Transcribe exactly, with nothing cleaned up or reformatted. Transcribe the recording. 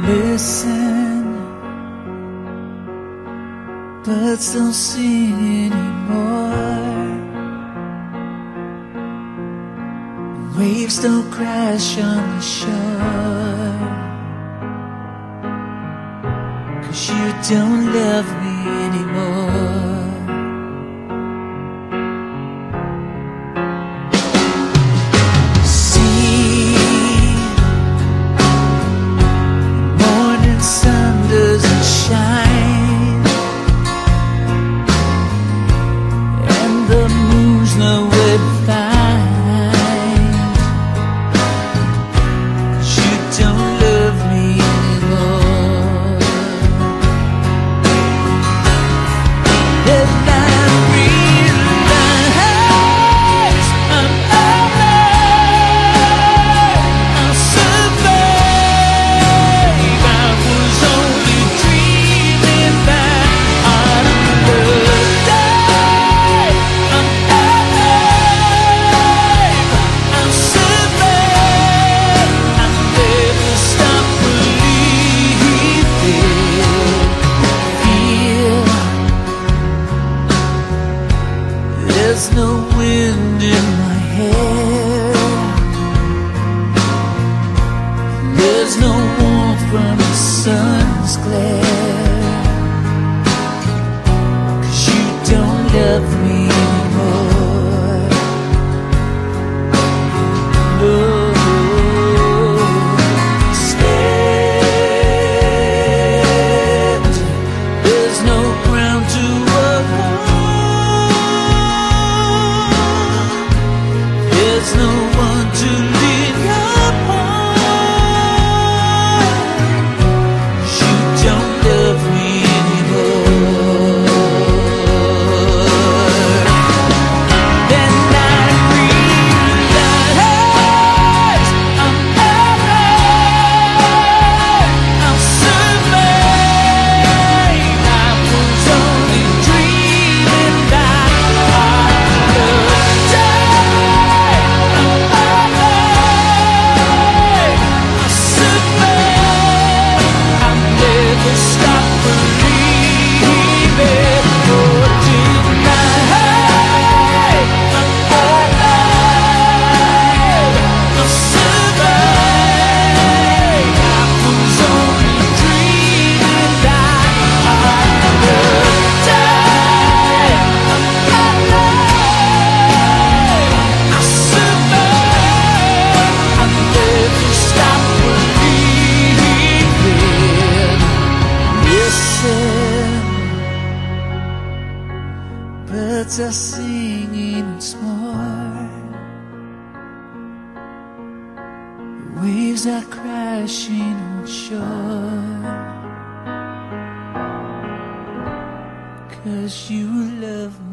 Listen, birds don't sing anymore. Waves don't crash on the shore. 'Cause you don't love me anymore. There's no wind in my hair. There's no warmth from the sun's glare. 'Cause you don't love me anymore. No. Stand. There's no ground to avoid. There's no one to lean upon. You don't love me anymore. Then I realize I'm alive. I'm surviving. I was only dreaming that I could die. Stop believing or deny. I'm alive. I'm surviving. I was only dreaming that I could die. I'm alive. I survived. I never stop believing. Listen, birds are singing once more. The waves are crashing on shore. 'Cause you love me.